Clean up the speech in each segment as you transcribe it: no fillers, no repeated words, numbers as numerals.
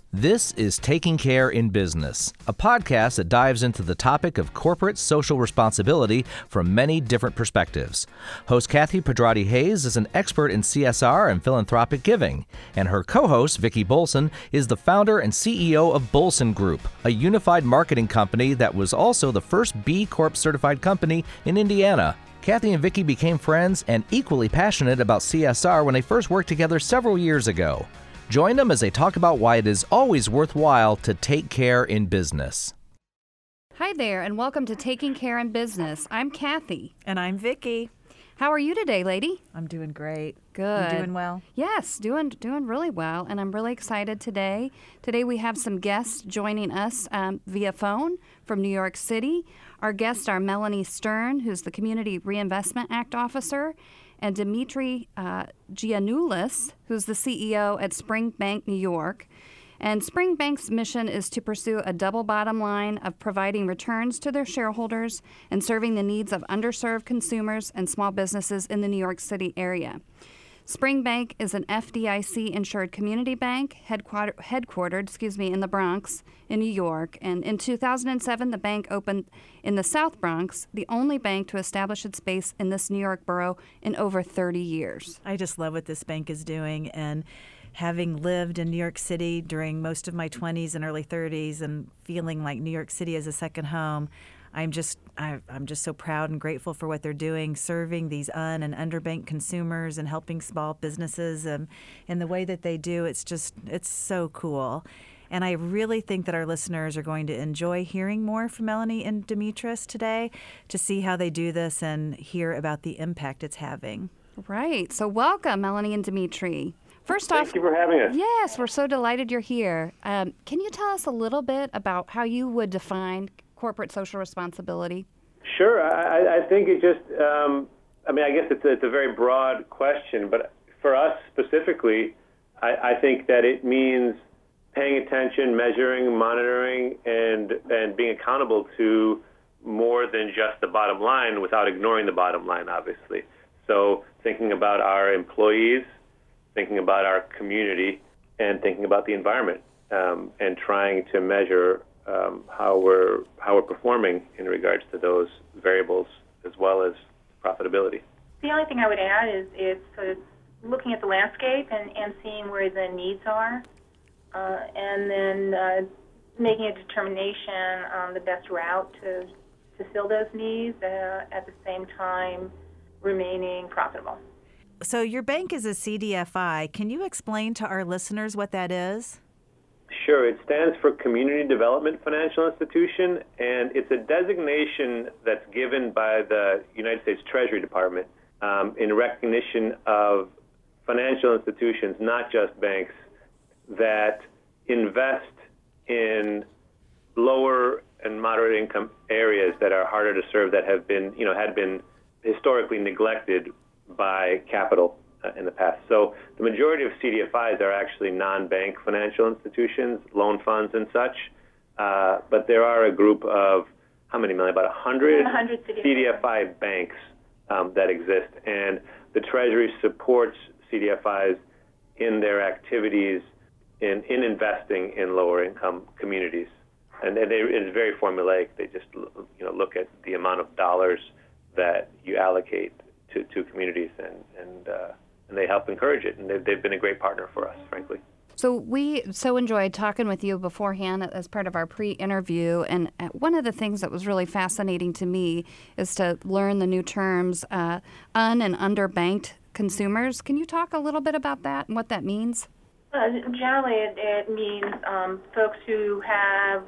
This is Taking Care in Business, a podcast that dives into the topic of corporate social responsibility from many different perspectives. Host Kathy Pedrati Hayes is an expert in CSR and philanthropic giving, and her co-host, Vicki Bolson, is the founder and CEO of Bolson Group, a unified marketing company that was also the first B Corp certified company in Indiana. Kathy and Vicki became friends and equally passionate about CSR when they first worked together several years ago. Join them as they talk about why it is always worthwhile to take care in business. Hi there, and welcome to Taking Care in Business. I'm Kathy. And I'm Vicki. How are you today, lady? I'm doing great. Good. You doing well? Yes, doing really well, and I'm really excited today. Today we have some guests joining us via phone from New York City. Our guests are Melanie Stern, who's the Community Reinvestment Act Officer, and Dimitri Giannoulis, who's the CEO at Spring Bank, New York. And Spring Bank's mission is to pursue a double bottom line of providing returns to their shareholders and serving the needs of underserved consumers and small businesses in the New York City area. Spring Bank is an FDIC-insured community bank headquartered in the Bronx in New York. And in 2007, the bank opened in the South Bronx, the only bank to establish its base in this New York borough in over 30 years. I just love what this bank is doing. And having lived in New York City during most of my 20s and early 30s and feeling like New York City is a second home, I'm just so proud and grateful for what they're doing, serving these and underbanked consumers and helping small businesses in the way that they do. It's so cool. And I really think that our listeners are going to enjoy hearing more from Melanie and Dimitris today to see how they do this and hear about the impact it's having. Right. So welcome, Melanie and Dimitri. First off, thank you for having us. Yes, we're so delighted you're here. Can you tell us a little bit about how you would define corporate social responsibility? Sure. I think it just, I guess it's a very broad question, but for us specifically, I think that it means paying attention, measuring, monitoring, and being accountable to more than just the bottom line without ignoring the bottom line, obviously. So thinking about our employees, thinking about our community, and thinking about the environment, and trying to measure how we're performing in regards to those variables as well as profitability. The only thing I would add is sort of looking at the landscape and seeing where the needs are, and then making a determination on the best route to fill those needs, at the same time remaining profitable. So your bank is a CDFI. Can you explain to our listeners what that is? Sure. It stands for Community Development Financial Institution, and it's a designation that's given by the United States Treasury Department in recognition of financial institutions, not just banks, that invest in lower and moderate income areas that are harder to serve, that had been historically neglected by capital in the past. So the majority of CDFIs are actually non-bank financial institutions, loan funds and such. But there are a group of, how many, Melanie? About 100 CDFI banks that exist. And the Treasury supports CDFIs in their activities in investing in lower income communities. And it's very formulaic. They just look at the amount of dollars that you allocate to communities, and they help encourage it, and they've been a great partner for us, frankly. So we so enjoyed talking with you beforehand as part of our pre-interview, and one of the things that was really fascinating to me is to learn the new terms, and underbanked consumers. Can you talk a little bit about that and what that means? Generally, it means folks who have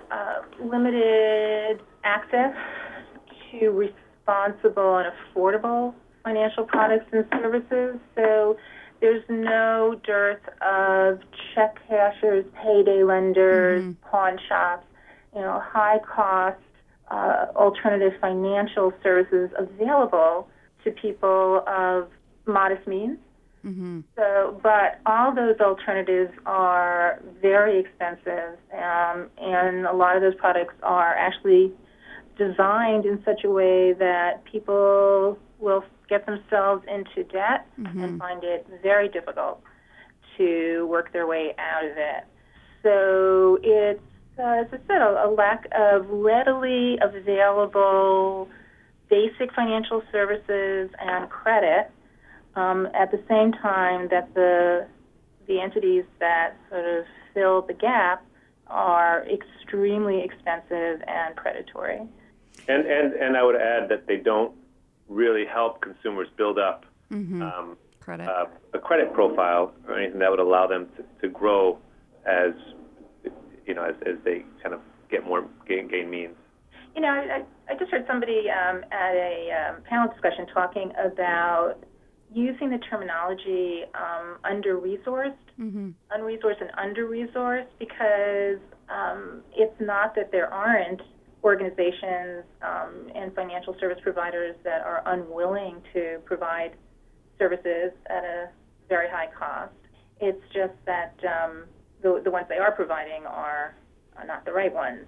limited access to responsible and affordable financial products and services. So there's no dearth of check cashers, payday lenders, pawn shops, high-cost alternative financial services available to people of modest means. So, but all those alternatives are very expensive, and a lot of those products are actually designed in such a way that people will get themselves into debt and find it very difficult to work their way out of it. so it's, as I said, a lack of readily available basic financial services and credit, at the same time that the entities that sort of fill the gap are extremely expensive and predatory. And I would add that they don't really help consumers build up Credit. A credit profile or anything that would allow them to grow as they kind of get more gain means. I just heard somebody at a panel discussion talking about using the terminology under-resourced, unresourced and under-resourced, because it's not that there aren't organizations and financial service providers that are unwilling to provide services at a very high cost. It's just that the ones they are providing are not the right ones.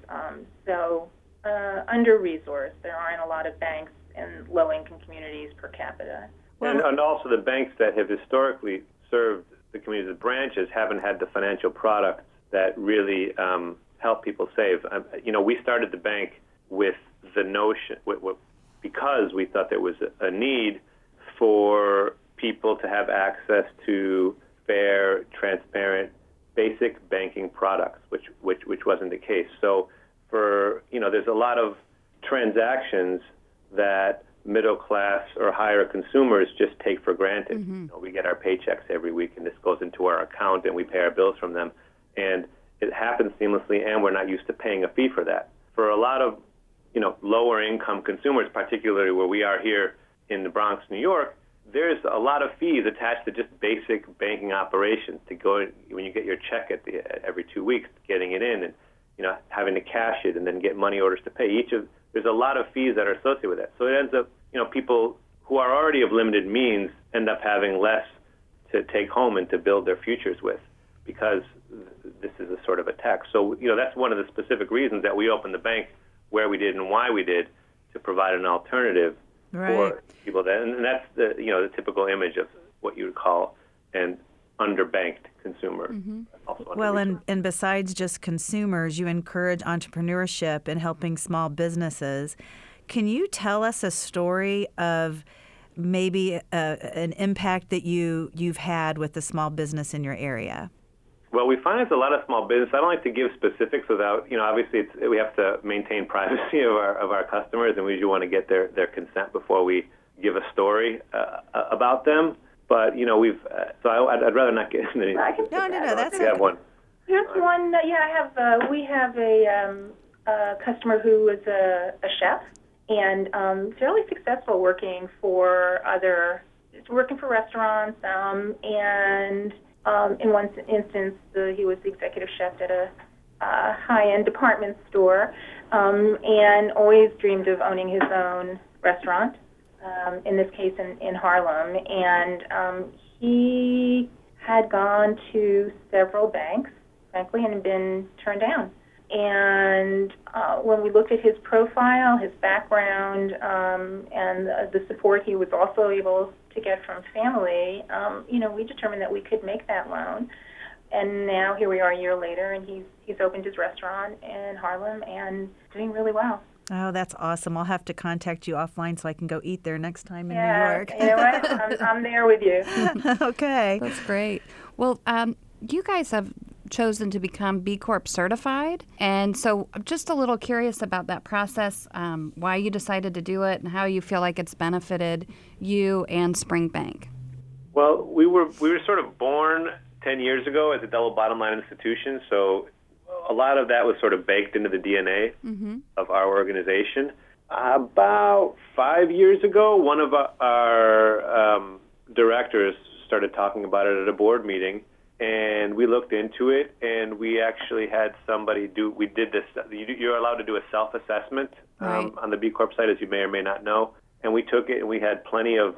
Under-resourced. There aren't a lot of banks in low-income communities per capita. And also the banks that have historically served the communities as branches haven't had the financial products that really help people save. We started the bank with the notion, because we thought there was a need for people to have access to fair, transparent, basic banking products, which wasn't the case. So there's a lot of transactions that middle class or higher consumers just take for granted. We get our paychecks every week, and this goes into our account, and we pay our bills from them. And it happens seamlessly, and we're not used to paying a fee for that. For a lot of lower income consumers, particularly where we are here in the Bronx, New York, there's a lot of fees attached to just basic banking operations, to go when you get your check every 2 weeks, getting it in, and having to cash it and then get money orders to pay. There's a lot of fees that are associated with that. So it ends up, people who are already of limited means end up having less to take home and to build their futures with, because this is a sort of a tax. So, that's one of the specific reasons that we opened the bank where we did and why we did, to provide an alternative for people. And that's the typical image of what you would call an underbanked consumer. Well, and besides just consumers, you encourage entrepreneurship and helping small businesses. Can you tell us a story of maybe an impact that you've had with a small business in your area? Well, we finance a lot of small business. I don't like to give specifics without, obviously we have to maintain privacy of our customers, and we usually want to get their consent before we give a story about them. But, I'd rather not get into anything. No, that's okay. Have one. Here's one. We have a customer who is a chef and fairly successful working for restaurants, and in one instance, he was the executive chef at a high-end department store, and always dreamed of owning his own restaurant, in this case in Harlem. And he had gone to several banks, frankly, and been turned down. And when we looked at his profile, his background, and the support he was also able to get from family, we determined that we could make that loan. And now here we are a year later, and he's opened his restaurant in Harlem and doing really well. Oh, that's awesome. I'll have to contact you offline so I can go eat there next time in New York. You know what? I'm there with you. Okay. That's great. Well, you guys have chosen to become B Corp certified, and so I'm just a little curious about that process, why you decided to do it, and how you feel like it's benefited you and Spring Bank. Well, we were sort of born 10 years ago as a double bottom line institution, so a lot of that was sort of baked into the DNA of our organization. About 5 years ago, one of our directors started talking about it at a board meeting, and we looked into it, and we actually had somebody we did this. You're allowed to do a self-assessment on the B Corp site, as you may or may not know, and we took it, and we had plenty of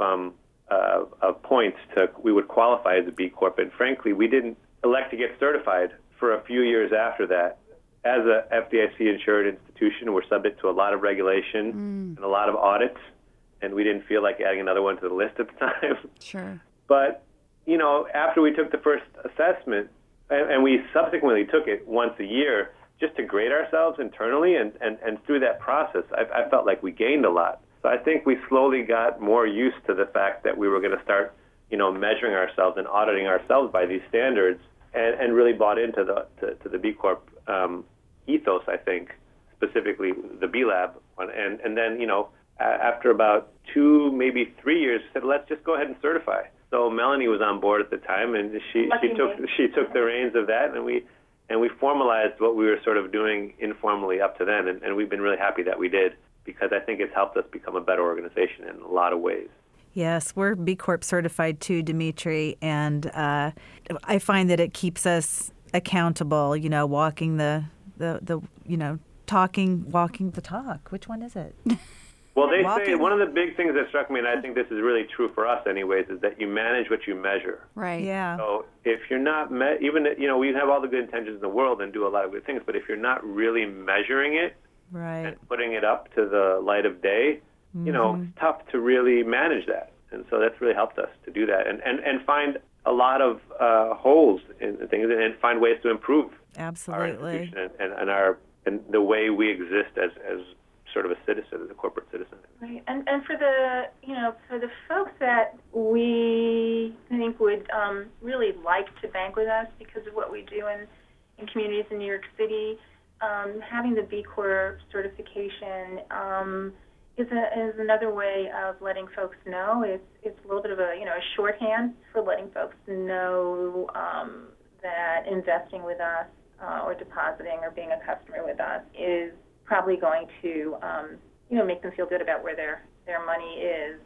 points we would qualify as a B Corp, and frankly, we didn't elect to get certified for a few years after that. As a FDIC-insured institution, we're subject to a lot of regulation and a lot of audits, and we didn't feel like adding another one to the list at the time. Sure. But, after we took the first assessment, and we subsequently took it once a year just to grade ourselves internally, and through that process, I felt like we gained a lot. So I think we slowly got more used to the fact that we were going to start, measuring ourselves and auditing ourselves by these standards, and really bought into the B Corp ethos, I think, specifically the B Lab one. And then, after about 2, maybe 3 years, said, let's just go ahead and certify. So Melanie was on board at the time, and she took the reins of that, and we formalized what we were sort of doing informally up to then, and we've been really happy that we did, because I think it's helped us become a better organization in a lot of ways. Yes, we're B Corp certified too, Dimitri, and I find that it keeps us accountable. Walking walking the talk. Which one is it? Well, they say one of the big things that struck me, and I think this is really true for us anyways, is that you manage what you measure. Right. Yeah. So if you're not, we have all the good intentions in the world and do a lot of good things, but if you're not really measuring it right. and putting it up to the light of day, it's tough to really manage that. And so that's really helped us to do that and find a lot of holes in things and find ways to improve Absolutely. our institution and the way we exist as sort of a citizen, as a corporate citizen. Right, and for the folks that we think would really like to bank with us because of what we do in communities in New York City, having the B Corp certification is another way of letting folks know. It's a little bit of a shorthand for letting folks know that investing with us or depositing or being a customer with us is probably going to, make them feel good about where their money is.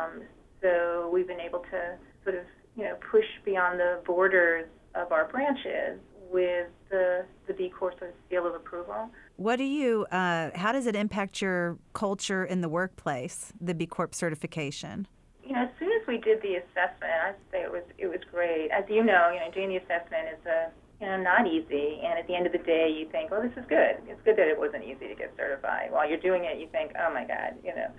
So we've been able to sort of, push beyond the borders of our branches with the B Corp sort of seal of approval. What do you? How does it impact your culture in the workplace? The B Corp certification. As soon as we did the assessment, I'd say it was great. As you know, doing the assessment is not easy, and at the end of the day, you think, "Oh, this is good. It's good that it wasn't easy to get certified." While you're doing it, you think, "Oh my God,"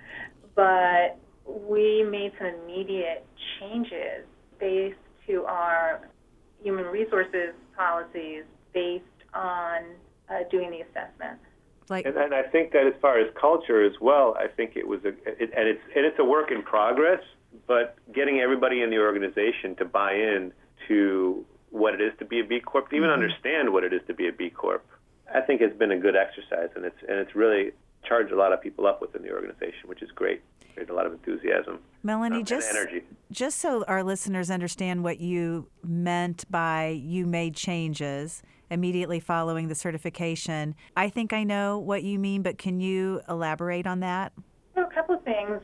But we made some immediate changes based to our human resources policies based on doing the assessment. And I think that as far as culture as well, I think it was it's a work in progress, but getting everybody in the organization to buy in to what it is to be a B Corp, to even understand what it is to be a B Corp, I think has been a good exercise, and it's really charged a lot of people up within the organization, which is great. There's a lot of enthusiasm. Melanie, and energy. Just so our listeners understand what you meant by you made changes immediately following the certification, I think I know what you mean, but can you elaborate on that? A couple of things.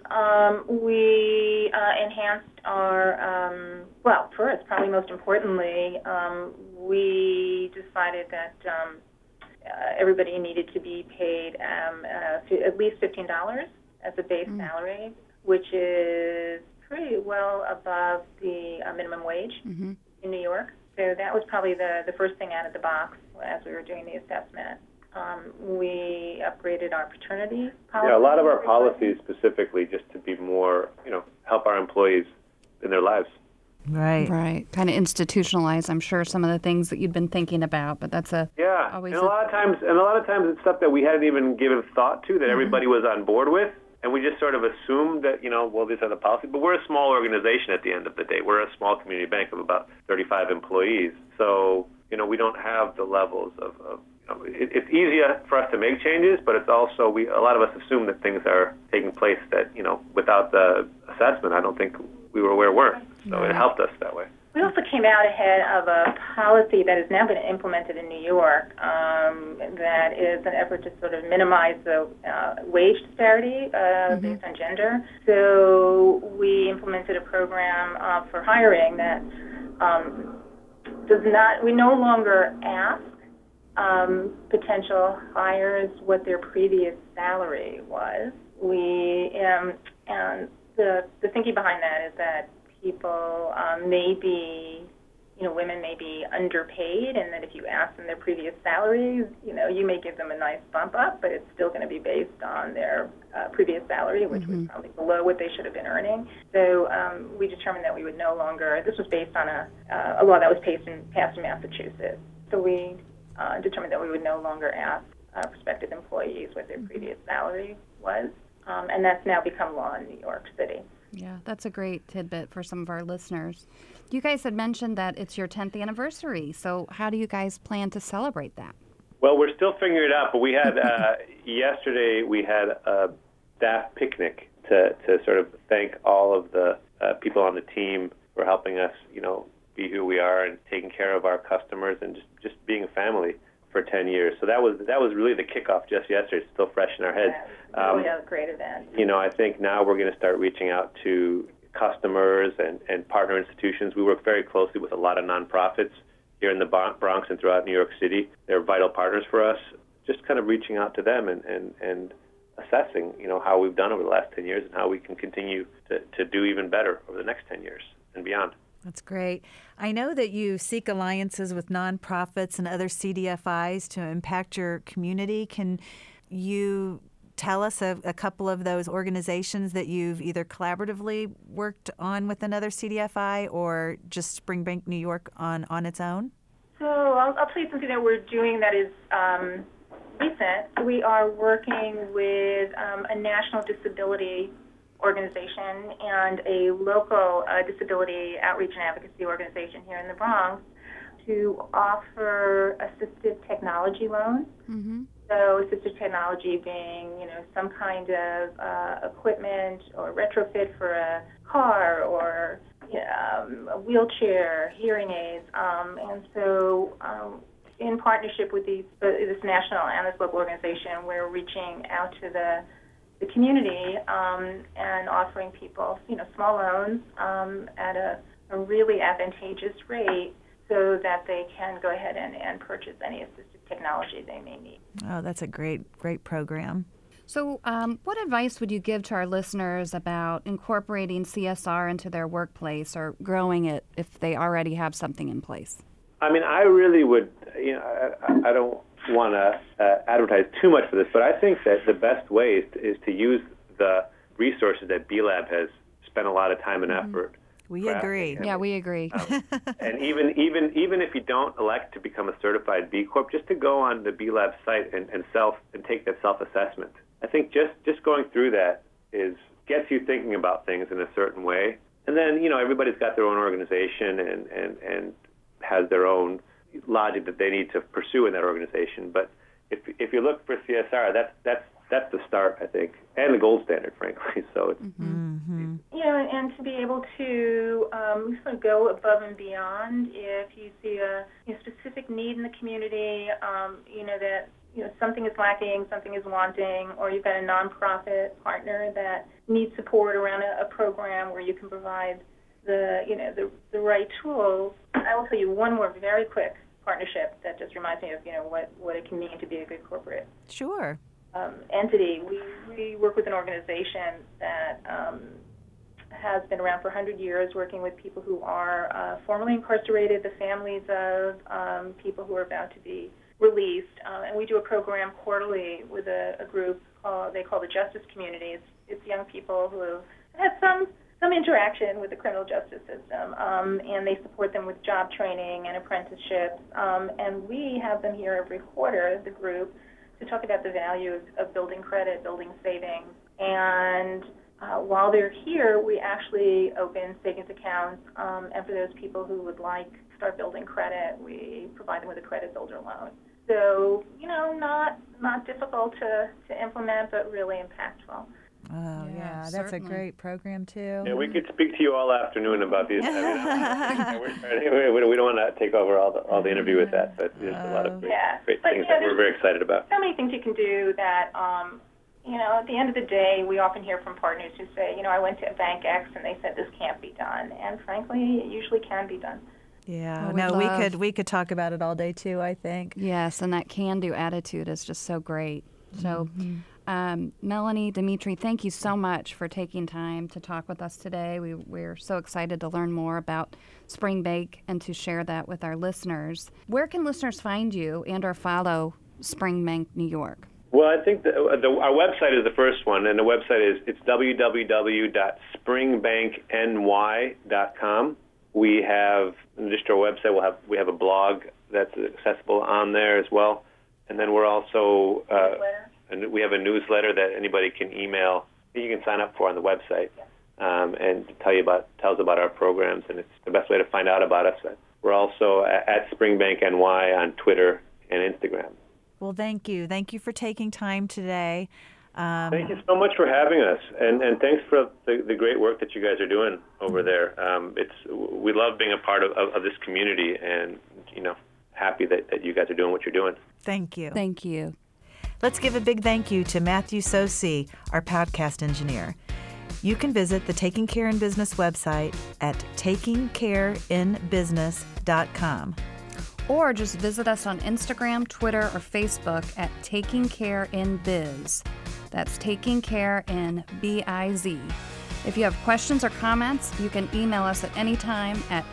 We enhanced our, first, probably most importantly, we decided that everybody needed to be paid at least $15 as a base salary, which is pretty well above the minimum wage in New York. So that was probably the first thing out of the box as we were doing the assessment. We upgraded our paternity policy. Yeah, a lot of our policies specifically just to be more, help our employees in their lives. Right. Kind of institutionalize, I'm sure, some of the things that you'd been thinking about, but that's always and a lot of times it's stuff that we hadn't even given thought to that everybody was on board with, and we just sort of assumed that, these are the policies. But we're a small organization at the end of the day. We're a small community bank of about 35 employees, so we don't have the levels of it's easier for us to make changes, but it's also a lot of us assume that things are taking place that without the assessment, I don't think we were aware weren't. So it helped us that way. We also came out ahead of a policy that has now been implemented in New York that is an effort to sort of minimize the wage disparity based on gender. So we implemented a program for hiring that we no longer ask potential hires what their previous salary was. And the thinking behind that is that people may be, women women may be underpaid, and that if you ask them their previous salaries, you may give them a nice bump up, but it's still going to be based on their previous salary, which was probably below what they should have been earning. So we determined that we would no longer, this was based on a law that was passed in Massachusetts. So we determined that we would no longer ask prospective employees what their previous salary was, and that's now become law in New York City. Yeah, that's a great tidbit for some of our listeners. You guys had mentioned that it's your 10th anniversary, so how do you guys plan to celebrate that? Well, we're still figuring it out, but we had, yesterday we had a staff picnic to sort of thank all of the people on the team for helping us, be who we are and taking care of our customers and just being a family for 10 years. So that was really the kickoff just yesterday. It's still fresh in our heads. We had a great event. I think now we're going to start reaching out to customers and partner institutions. We work very closely with a lot of nonprofits here in the Bronx and throughout New York City. They're vital partners for us. Just kind of reaching out to them and assessing, how we've done over the last 10 years and how we can continue to do even better over the next 10 years and beyond. That's great. I know that you seek alliances with nonprofits and other CDFIs to impact your community. Can you tell us a couple of those organizations that you've either collaboratively worked on with another CDFI or just Springbank New York on its own? So I'll tell you something that we're doing that is recent. We are working with a national disability organization and a local disability outreach and advocacy organization here in the Bronx to offer assistive technology loans. Mm-hmm. So assistive technology being, some kind of equipment or retrofit for a car or a wheelchair, hearing aids. And so in partnership with this national and this local organization, we're reaching out to the community and offering people, small loans at a really advantageous rate so that they can go ahead and purchase any assistive technology they may need. Oh, that's a great program. So what advice would you give to our listeners about incorporating CSR into their workplace or growing it if they already have something in place? I mean, I really would, I don't want to advertise too much for this, but I think that the best way is to use the resources that B-Lab has spent a lot of time and effort. We agree. Yeah, we agree. And even if you don't elect to become a certified B Corp, just to go on the B-Lab site and take that self-assessment. I think just going through that gets you thinking about things in a certain way. And then, everybody's got their own organization and has their own logic that they need to pursue in that organization. But if you look for CSR, that's the start, I think, and the gold standard, frankly. So it's and to be able to sort of go above and beyond if you see a specific need in the community, that something is lacking, something is wanting, or you've got a nonprofit partner that needs support around a program where you can provide the right tools. I will tell you one more very quick partnership that just reminds me of what it can mean to be a good corporate entity. We work with an organization that has been around for 100 years, working with people who are formerly incarcerated, the families of people who are about to be released, and we do a program quarterly with a group they call the Justice Community. It's young people who have had some interaction with the criminal justice system, and they support them with job training and apprenticeships. And we have them here every quarter, the group, to talk about the value of building credit, building savings. And while they're here, we actually open savings accounts, and for those people who would like to start building credit, we provide them with a credit builder loan. So, not difficult to implement, but really impactful. Oh, yeah, that's certainly a great program, too. Yeah, we could speak to you all afternoon about these. We don't want to take over all the interview with that, but there's a lot of great things that we're very excited about. So many things you can do that, at the end of the day, we often hear from partners who say, I went to Bank X and they said this can't be done. And frankly, it usually can be done. Yeah, we could talk about it all day, too, I think. Yes, and that can-do attitude is just so great. So Melanie, Dimitri, thank you so much for taking time to talk with us today. We're so excited to learn more about Springbank and to share that with our listeners. Where can listeners find you and or follow Springbank New York? Well, I think our website is the first one, and the website is www.springbankny.com. We have, in addition to our website, we have a blog that's accessible on there as well, and then we're also and we have a newsletter that anybody can email. You can sign up for on the website, and tells about our programs, and it's the best way to find out about us. We're also at SpringbankNY on Twitter and Instagram. Well, thank you. Thank you for taking time today. Thank you so much for having us, and thanks for the great work that you guys are doing over there. We love being a part of this community, and happy that you guys are doing what you're doing. Thank you. Thank you. Let's give a big thank you to Matthew Sosi, our podcast engineer. You can visit the Taking Care in Business website at takingcareinbusiness.com. Or just visit us on Instagram, Twitter, or Facebook at Taking Care in Biz. That's Taking Care in B-I-Z. If you have questions or comments, you can email us at any time at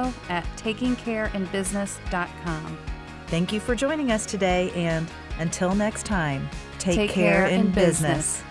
info@takingcareinbusiness.com. Thank you for joining us today, and until next time, take care in business.